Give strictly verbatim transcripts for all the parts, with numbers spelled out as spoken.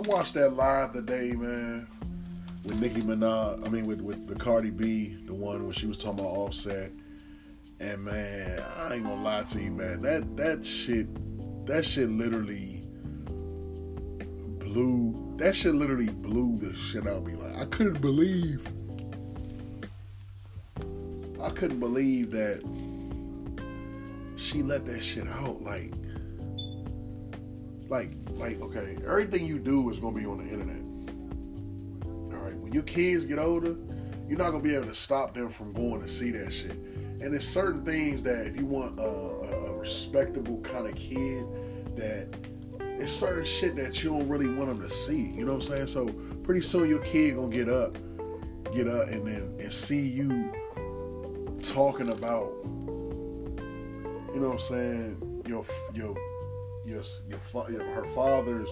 watched that live today, man, with Nicki Minaj. I mean, with with the Cardi B, the one where she was talking about Offset. And man, I ain't gonna lie to you, man. That that shit, that shit literally blew. That shit literally blew the shit out of me. Like I couldn't believe. I couldn't believe that she let that shit out. Like, like, like. Okay, everything you do is gonna be on the internet. All right. When your kids get older, you're not gonna be able to stop them from going to see that shit. And there's certain things that if you want a, a, a respectable kind of kid, that it's certain shit that you don't really want them to see. You know what I'm saying? So pretty soon your kid gonna get up, get up, and then and see you talking about, you know what I'm saying, your your your your, your her father's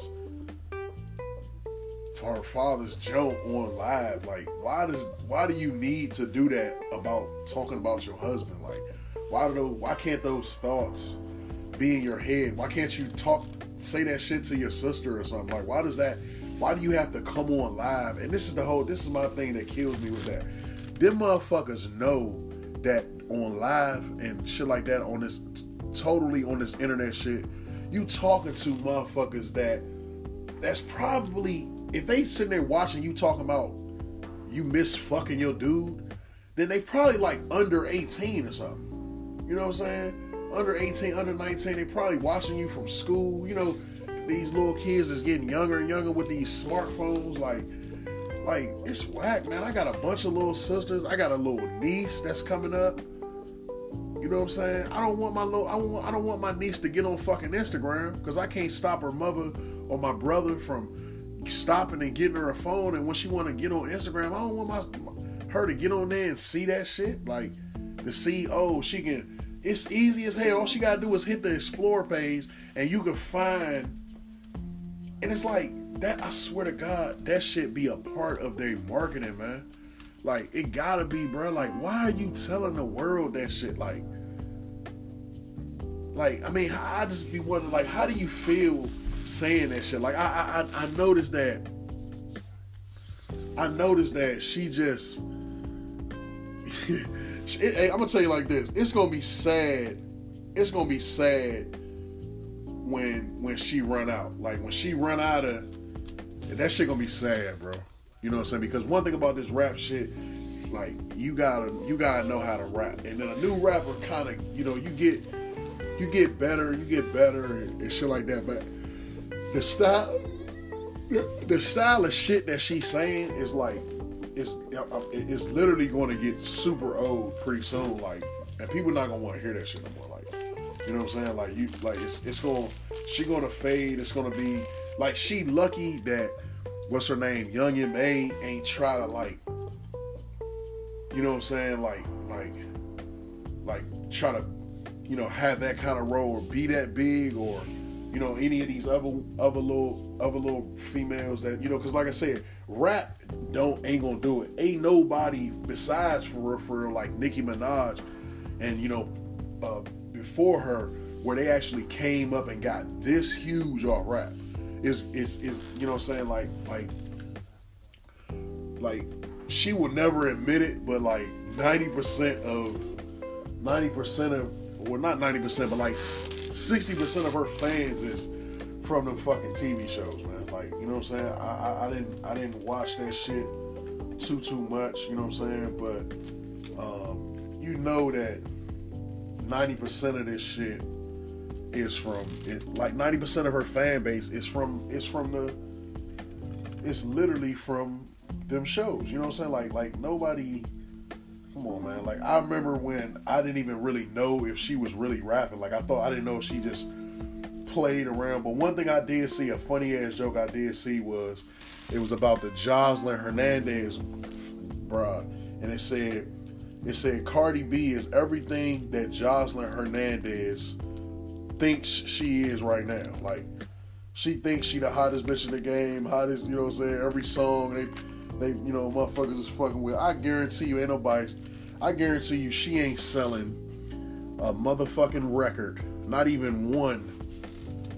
her father's joke on live. Like, why does why do you need to do that about talking about your husband? Like, why do those, why can't those thoughts be in your head? Why can't you talk say that shit to your sister or something? Like, why does that why do you have to come on live? And this is the whole this is my thing that kills me with that. Them motherfuckers know that on live and shit like that, on this totally on this internet shit, you talking to motherfuckers that that's probably, if they sitting there watching you talking about you miss fucking your dude, then they probably like under eighteen or something. You know what I'm saying? Under eighteen, under nineteen, they probably watching you from school. You know, these little kids is getting younger and younger with these smartphones. Like, like it's whack, man. I got a bunch of little sisters. I got a little niece that's coming up. You know what I'm saying? I don't want my little, I don't want, I don't want my niece to get on fucking Instagram because I can't stop her mother or my brother from stopping and getting her a phone. And when she want to get on Instagram, I don't want my her to get on there and see that shit. Like, to see, oh, she can, it's easy as hell. All she got to do is hit the explore page and you can find, and it's like, that, I swear to God, that shit be a part of their marketing, man. Like, it gotta be, bro. Like, why are you telling the world that shit? Like, like, I mean, I just be wondering, like, how do you feel saying that shit? Like, I, I, I noticed that, I noticed that she just, she, hey, I'm gonna tell you like this. It's gonna be sad. It's gonna be sad when, when she run out. Like, when she run out of, that shit gonna be sad, bro. You know what I'm saying? Because one thing about this rap shit, like, you gotta you gotta know how to rap. And then a new rapper kind of, you know, you get you get better, you get better and, and shit like that. But the style, the style of shit that she's saying is like, it's it's literally going to get super old pretty soon. Like, and people not gonna want to hear that shit no more. Like, you know what I'm saying? Like, you like it's it's going she gonna fade. It's gonna be like, she lucky that, what's her name, Young M A ain't try to, like, you know what I'm saying, like, like, like, try to, you know, have that kind of role or be that big, or, you know, any of these other, other little, other little females that, you know, because like I said, rap don't, ain't gonna do it. Ain't nobody besides for, for like Nicki Minaj and, you know, uh, before her, where they actually came up and got this huge off rap. Is is is you know what I'm saying, like like like she would never admit it, but like ninety percent of ninety percent of, well, not ninety percent, but like sixty percent of her fans is from them fucking T V shows, man. Like, you know what I'm saying? I, I I didn't I didn't watch that shit too too much, you know what I'm saying? But um, you know that ninety percent of this shit is from it, like ninety percent of her fan base is from is from the it's literally from them shows, you know what I'm saying? Like like nobody, come on, man. Like, I remember when I didn't even really know if she was really rapping. Like, I thought, I didn't know if she just played around. But one thing I did see, a funny ass joke I did see, was it was about the Joseline Hernandez broad, and it said it said Cardi B is everything that Joseline Hernandez thinks she is right now. Like, she thinks she the hottest bitch in the game, hottest, you know what I'm saying, every song they, they, you know, motherfuckers is fucking with. I guarantee you, ain't nobody, I guarantee you she ain't selling a motherfucking record, not even one.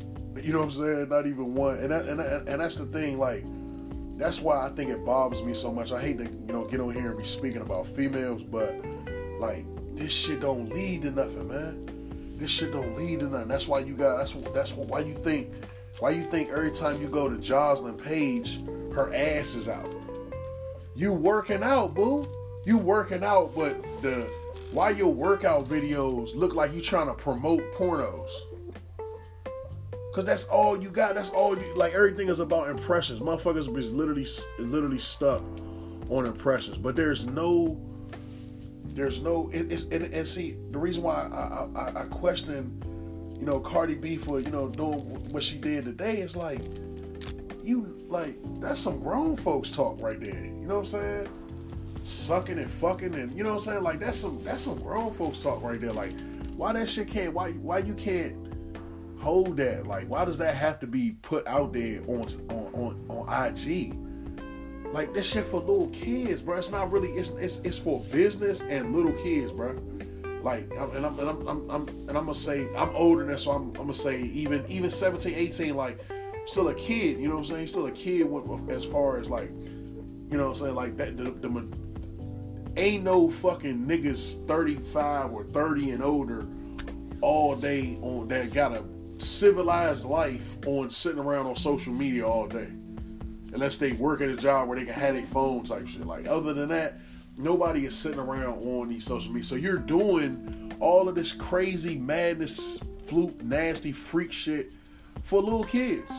You know what I'm saying? Not even one. And that, and that, and that's the thing. Like, that's why I think it bothers me so much. I hate to, you know, get on here and be speaking about females, but like, this shit don't lead to nothing, man. This shit don't lead to nothing. That's why you got. That's that's why you think. Why you think every time you go to Jocelyn Page, her ass is out? You working out, boo. You working out, but the why your workout videos look like you trying to promote pornos? Cause that's all you got. That's all you like. Everything is about impressions. Motherfuckers is literally literally stuck on impressions. But there's no, there's no. It, it's and, and see the reason why I, I I question, you know, Cardi B for, you know, doing what she did today is like, you like that's some grown folks talk right there. You know what I'm saying? Sucking and fucking and you know what I'm saying? Like that's some that's some grown folks talk right there. Like why that shit can't why why you can't hold that? Like why does that have to be put out there on on on, on I G? Like this shit for little kids, bro. It's not really it's it's it's for business and little kids, bro. Like and I'm and I'm, I'm, I'm and I'm gonna say I'm older than that, so I'm, I'm gonna say even even seventeen, eighteen, like still a kid. You know what I'm saying? Still a kid with, as far as like, you know what I'm saying? Like that the, the ain't no fucking niggas thirty-five or thirty and older all day on that got a civilized life on sitting around on social media all day, unless they work at a job where they can have their phone type shit. Like other than that, nobody is sitting around on these social media. So you're doing all of this crazy madness, fluke, nasty, freak shit for little kids.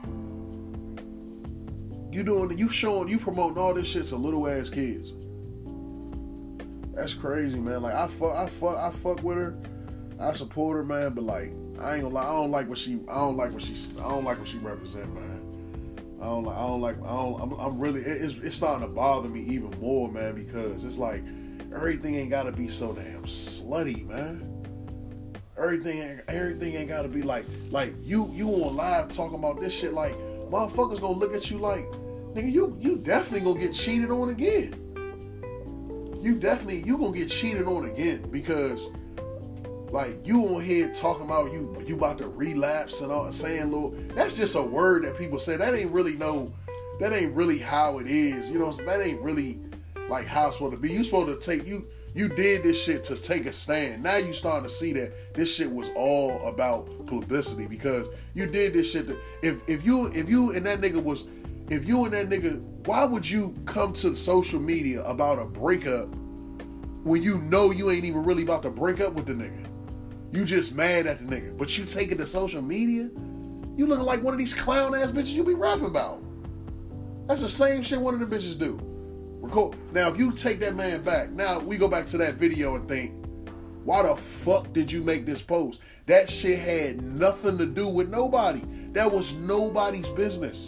You doing, you showing, you promoting all this shit to little ass kids. That's crazy, man. Like I fuck, I fuck, I fuck with her. I support her, man. But like, I ain't gonna lie, I don't like what she, I don't like what she, I don't like what she represent, man. I don't like, I don't like, I don't, I'm, I'm really, it's, it's starting to bother me even more, man, because it's like, everything ain't gotta be so damn slutty, man. Everything, everything ain't gotta be like, like, you, you on live talking about this shit, like, motherfuckers gonna look at you like, nigga, you, you definitely gonna get cheated on again. You definitely, you gonna get cheated on again, because, like, you on here talking about you you about to relapse and all, saying little, that's just a word that people say. That ain't really no, that ain't really how it is. You know, that ain't really like how it's supposed to be. You supposed to take, you you did this shit to take a stand. Now you starting to see that this shit was all about publicity, because you did this shit to, if if you if you and that nigga was, if you and that nigga, why would you come to social media about a breakup when you know you ain't even really about to break up with the nigga? You just mad at the nigga, but you take it to social media? You looking like one of these clown ass bitches you be rapping about. That's the same shit one of the bitches do. Record. Now, if you take that man back, now we go back to that video and think, why the fuck did you make this post? That shit had nothing to do with nobody. That was nobody's business.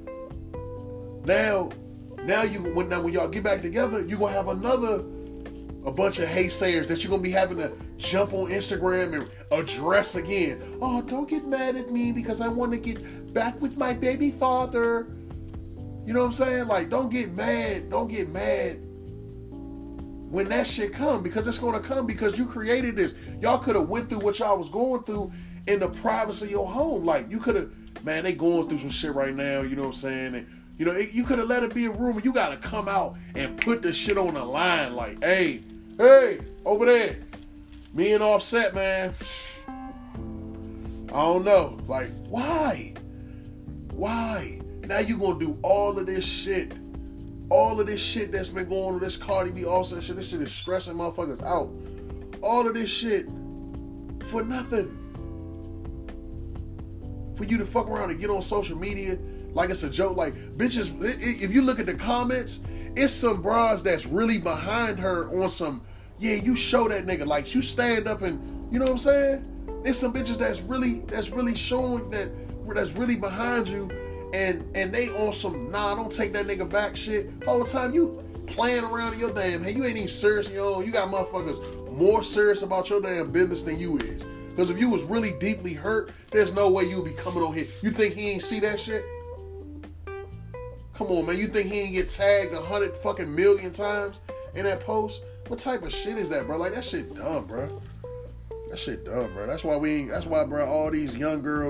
Now, now you when now when y'all get back together, you gonna have another a bunch of haysayers that you're going to be having to jump on Instagram and address again. Oh, don't get mad at me because I want to get back with my baby father. You know what I'm saying? Like, don't get mad. Don't get mad when that shit come, because it's going to come because you created this. Y'all could have went through what y'all was going through in the privacy of your home. Like, you could have, man, they going through some shit right now. You know what I'm saying? And, you know, it, you could have let it be a rumor. You got to come out and put the shit on the line. Like, hey, Hey, over there, me and Offset, man. I don't know. Like, why? Why? Now you gonna do all of this shit, all of this shit that's been going on, this Cardi B, Offset shit. This shit is stressing motherfuckers out. All of this shit for nothing. For you to fuck around and get on social media like it's a joke. Like, bitches, if you look at the comments, it's some bras that's really behind her on some, yeah, you show that nigga. Like, you stand up and, you know what I'm saying? There's some bitches that's really, that's really showing that, that's really behind you. And and they on some, nah, don't take that nigga back shit. Whole time you playing around in your damn head. You ain't even serious in your own. You got motherfuckers more serious about your damn business than you is. Because if you was really deeply hurt, there's no way you would be coming on here. You think he ain't see that shit? Come on, man. You think he ain't get tagged a hundred fucking million times in that post? What type of shit is that, bro? Like, that shit dumb, bro. That shit dumb, bro. That's why we ain't, that's why, bro, all these young girls,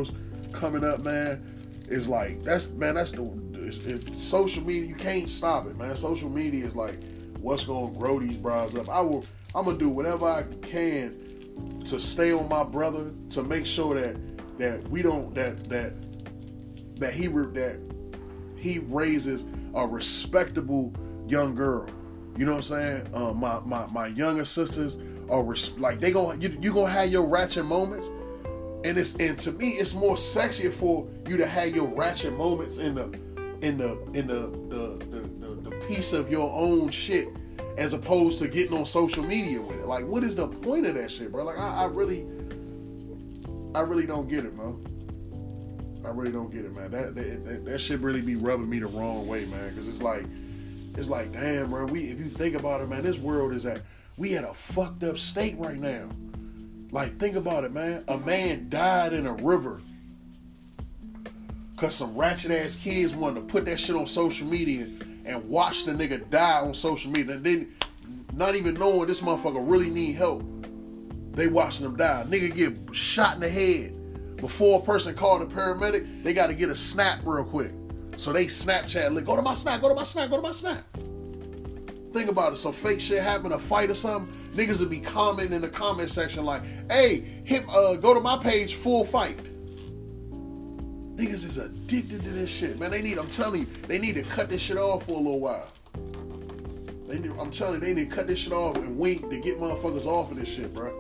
coming up, man, is like, that's, man, that's the, it's, it's social media, you can't stop it, man. Social media is like what's gonna grow these bras up. I will, I'm gonna do whatever I can to stay on my brother, to make sure that that we don't that that that he that he raises a respectable young girl. You know what I'm saying? Uh, my my my younger sisters are res- like they gonna you, you gonna have your ratchet moments, and it's and to me it's more sexier for you to have your ratchet moments in the in the in the the the, the, the piece of your own shit, as opposed to getting on social media with it. Like, what is the point of that shit, bro? Like, I, I really, I really don't get it, man. I really don't get it, man. That that, that, that shit really be rubbing me the wrong way, man. Because it's like, it's like, damn, bro. We, if you think about it, man, this world is at, we at a fucked up state right now. Like, think about it, man. A man died in a river because some ratchet ass kids wanted to put that shit on social media and watch the nigga die on social media. And then, not even knowing this motherfucker really need help, they watching him die. Nigga get shot in the head. Before a person called a paramedic, they got to get a snap real quick. So they Snapchat, like, go to my snap, go to my snap, go to my snap. Think about it. Some fake shit happen, a fight or something. Niggas would be commenting in the comment section like, hey, hit, uh, go to my page, full fight. Niggas is addicted to this shit, man. They need, I'm telling you, they need to cut this shit off for a little while. They need, I'm telling you, they need to cut this shit off and wink to get motherfuckers off of this shit, bro.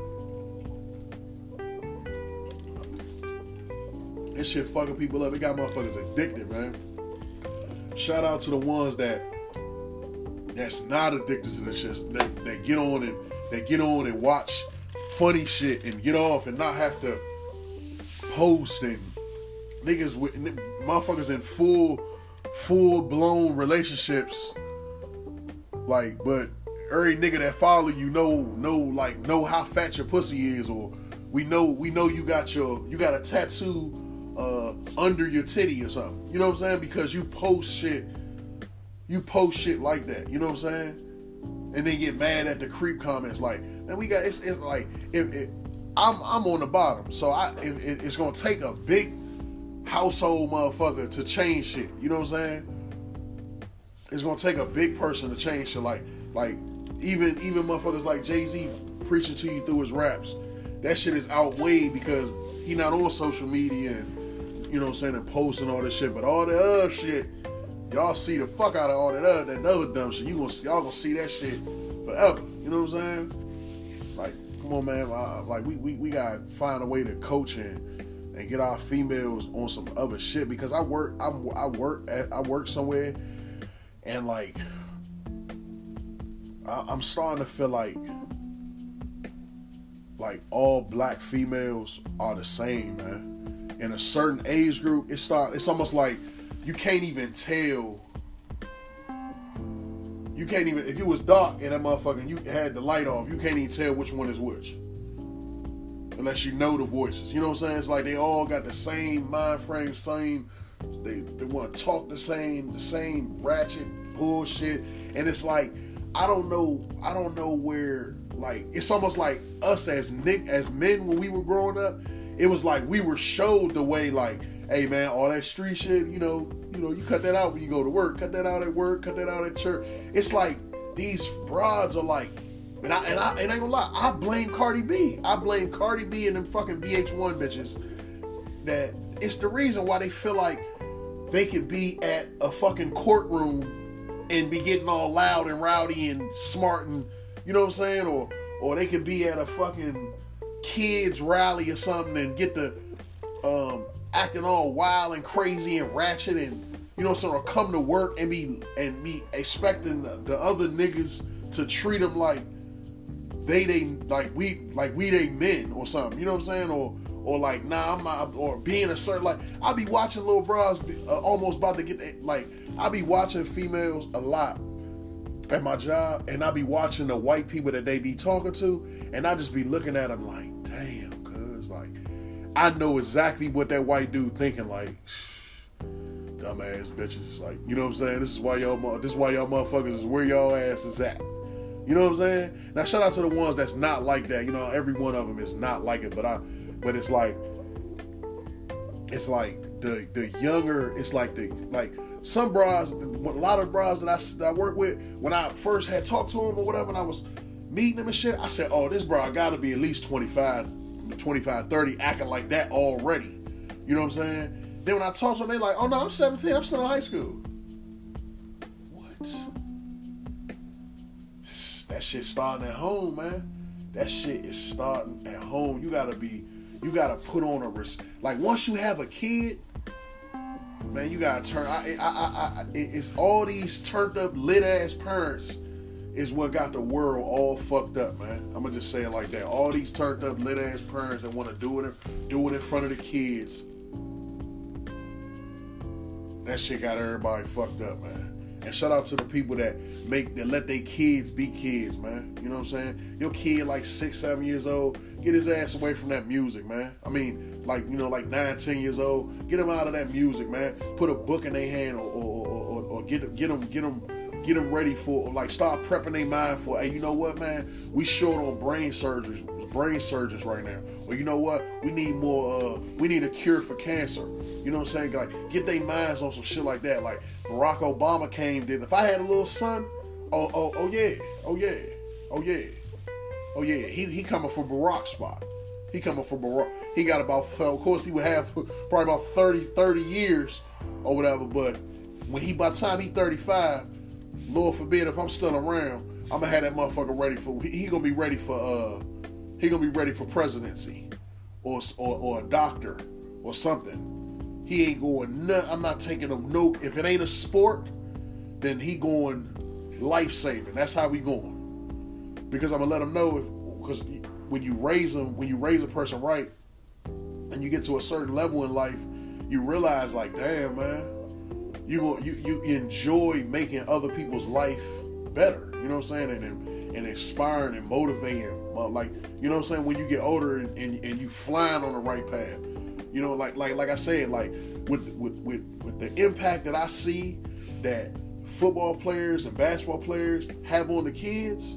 This shit fucking people up. It got motherfuckers addicted, man. Shout out to the ones that that's not addicted to this shit. That, that get on and that get on and watch funny shit and get off and not have to post and niggas with motherfuckers in full full blown relationships. Like, but every nigga that follow you know know like know how fat your pussy is, or we know we know you got your you got a tattoo uh under your titty or something. You know what I'm saying? Because you post shit you post shit like that. You know what I'm saying? And then get mad at the creep comments like, man, we got it's, it's like if it, I'm I'm on the bottom, so I it, it's gonna take a big household motherfucker to change shit. You know what I'm saying? It's gonna take a big person to change shit. Like like even even motherfuckers like Jay-Z preaching to you through his raps. That shit is outweighed because he not on social media and, you know what I'm saying, and posting all this shit. But all the other shit, y'all see the fuck out of all that other, that other dumb shit. You gonna see, y'all gonna see that shit forever. You know what I'm saying? Like, come on, man. Like, we we, we gotta find a way to coach and, and get our females on some other shit. Because I work, I'm, I work, at, I work somewhere, and like, I, I'm starting to feel like, like all black females are the same, man. In a certain age group, it start. It's almost like you can't even tell. You can't even, if you was dark and that motherfucker, you had the light off, you can't even tell which one is which. Unless you know the voices. You know what I'm saying? It's like they all got the same mind frame, same, they, they want to talk the same, the same ratchet bullshit. And it's like, I don't know, I don't know where, like, it's almost like us as Nick, as men when we were growing up, it was like we were showed the way, like, hey man, all that street shit, you know, you know, you cut that out when you go to work, cut that out at work, cut that out at church. It's like these broads are like, and I and I and I ain't gonna lie, I blame Cardi B. I blame Cardi B and them fucking V H one bitches. That it's the reason why they feel like they could be at a fucking courtroom and be getting all loud and rowdy and smart and, you know what I'm saying, or or they could be at a fucking kids rally or something and get the um. acting all wild and crazy and ratchet and, you know, sort of come to work and be and be expecting the, the other niggas to treat them like they they like we like we they men or something. You know what I'm saying? Or or like nah, I'm not. Or being a certain, like, I be watching little bras be, uh, almost about to get they, like I be watching females a lot at my job, and I be watching the white people that they be talking to, and I just be looking at them like, damn, cuz like, I know exactly what that white dude thinking, like, dumbass bitches, like, you know what I'm saying? This is why y'all, this is why y'all motherfuckers is where y'all ass is at. You know what I'm saying? Now, shout out to the ones that's not like that. You know, every one of them is not like it, but I, but it's like, it's like the the younger, it's like the like some bras, a lot of bras that I, that I work with, when I first had talked to them or whatever, and I was meeting them and shit, I said, oh, this bra got to be at least twenty-five, twenty-five, thirty, acting like that already. You know what I'm saying? Then when I talk to them, they like, oh no, I'm seventeen, I'm still in high school. What? That shit starting at home, man. That shit is starting at home. You gotta be, you gotta put on a risk. Like once you have a kid, man, you gotta turn. I, I, I, I, it's all these turned up lit ass parents is what got the world all fucked up, man. I'm gonna just say it like that. All these turned up lit ass parents that want to do it, do it in front of the kids. That shit got everybody fucked up, man. And shout out to the people that make that let their kids be kids, man. You know what I'm saying? Your kid like six, seven years old, get his ass away from that music, man. I mean, like, you know, like nine, ten years old, get him out of that music, man. Put a book in their hand, or or, or, or get get them get them get them ready for, like, start prepping their mind for. Hey, you know what, man? We short on brain surgeons, brain surgeons right now. Or you know what? We need more. Uh, we need a cure for cancer. You know what I'm saying? Like, get their minds on some shit like that. Like Barack Obama came, did. If I had a little son, oh, oh, oh yeah, oh yeah, oh yeah, oh yeah. He he coming for Barack's spot. He coming for Barack. He got about, of course, he would have probably about thirty, thirty years or whatever. But when he, by the time he thirty-five, Lord forbid, if I'm still around, I'm gonna have that motherfucker ready for. He, he gonna be ready for. Uh, he gonna be ready for presidency, or or, or a doctor, or something. He ain't going none. I'm not taking him no. If it ain't a sport, then he going life saving. That's how we going. Because I'm gonna let him know. Because when you raise them, when you raise a person right, and you get to a certain level in life, you realize like, damn, man, you go, you you enjoy making other people's life better. You know what I'm saying? And and inspiring and motivating. Like, you know what I'm saying? When you get older and, and, and you flying on the right path. You know, like like like I said, like with with with with the impact that I see that football players and basketball players have on the kids,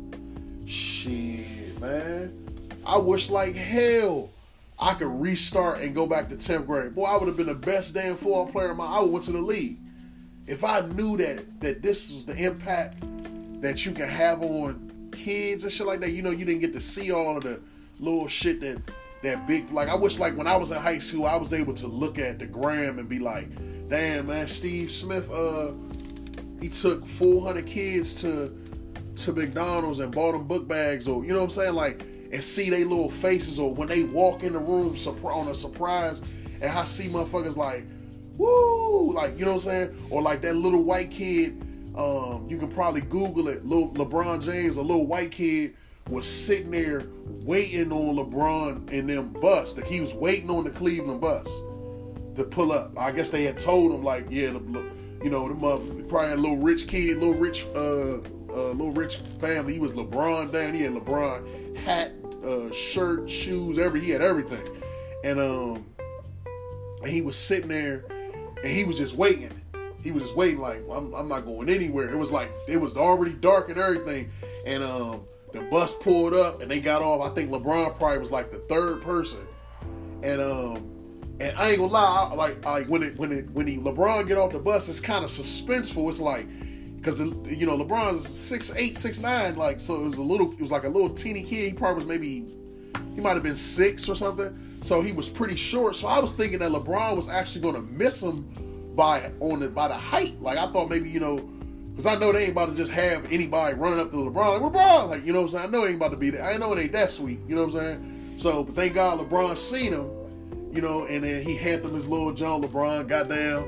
shit, man. I wish like hell I could restart and go back to tenth grade. Boy, I would have been the best damn football player in my. I would went to the league if I knew that that this was the impact that you can have on kids and shit like that. You know, you didn't get to see all of the little shit that. That big, like, I wish, like, when I was in high school, I was able to look at the gram and be like, damn, man, Steve Smith, uh, he took four hundred kids to to McDonald's and bought them book bags, or, you know what I'm saying, like, and see they little faces, or when they walk in the room on a surprise, and I see motherfuckers like, woo, like, you know what I'm saying, or like that little white kid, um, you can probably Google it, little LeBron James, a little white kid, was sitting there waiting on LeBron and them bus. Like, he was waiting on the Cleveland bus to pull up. I guess they had told him, like, yeah, the, you know, the mother, probably a little rich kid, little rich, uh, uh, little rich family. He was LeBron down. He had LeBron hat, uh, shirt, shoes, every he had everything. And um, and he was sitting there, and he was just waiting. He was just waiting, like, I'm, I'm not going anywhere. It was like it was already dark and everything, and um. The bus pulled up and they got off. I think LeBron probably was like the third person, and um, and I ain't gonna lie, I, like like when it when it when he LeBron get off the bus, it's kind of suspenseful. It's like, because you know LeBron's six eight, six nine, like, so it was a little, it was like a little teeny kid. He probably was maybe, he might have been six or something. So he was pretty short. So I was thinking that LeBron was actually gonna miss him by on the by the height. Like, I thought maybe, you know. Because I know they ain't about to just have anybody running up to LeBron. Like, LeBron, like, you know what I'm saying? I know it ain't about to be that. I know it ain't that sweet. You know what I'm saying? So, but thank God LeBron seen him, you know, and then he handed him his little John. LeBron got down.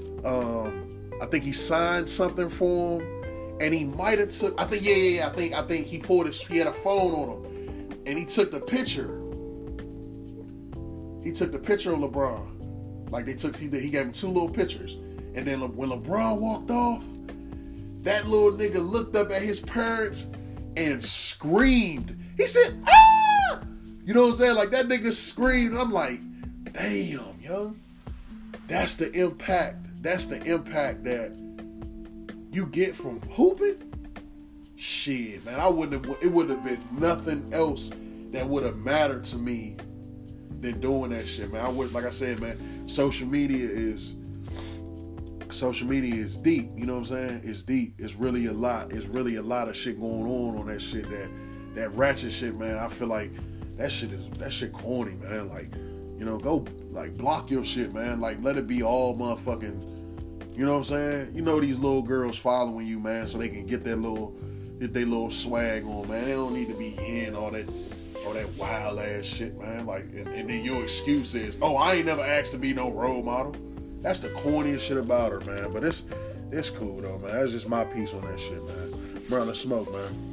Um, I think he signed something for him. And he might have took, I think, yeah, yeah, yeah. I think, I think he pulled his, he had a phone on him. And he took the picture. He took the picture of LeBron. Like, they took, he, he gave him two little pictures. And then when LeBron walked off, that little nigga looked up at his parents and screamed. He said, ah! You know what I'm saying? Like, that nigga screamed. I'm like, damn, young. That's the impact. That's the impact that you get from hooping. Shit, man. I wouldn't have, it would have been nothing else that would have mattered to me than doing that shit, man. I would, like I said, man, social media is social media is deep. You know what I'm saying? It's deep. It's really a lot. It's really a lot of shit going on on that shit. That that ratchet shit, man. I feel like that shit is that shit corny, man. Like, you know, go like block your shit, man. Like, let it be all motherfucking. You know what I'm saying? You know these little girls following you, man, so they can get their little get their little swag on, man. They don't need to be hearing all that all that wild ass shit, man. Like, and, and then your excuse is, oh, I ain't never asked to be no role model. That's the corniest shit about her, man. But it's it's cool though, man. That's just my piece on that shit, man. Bro, let's smoke, man.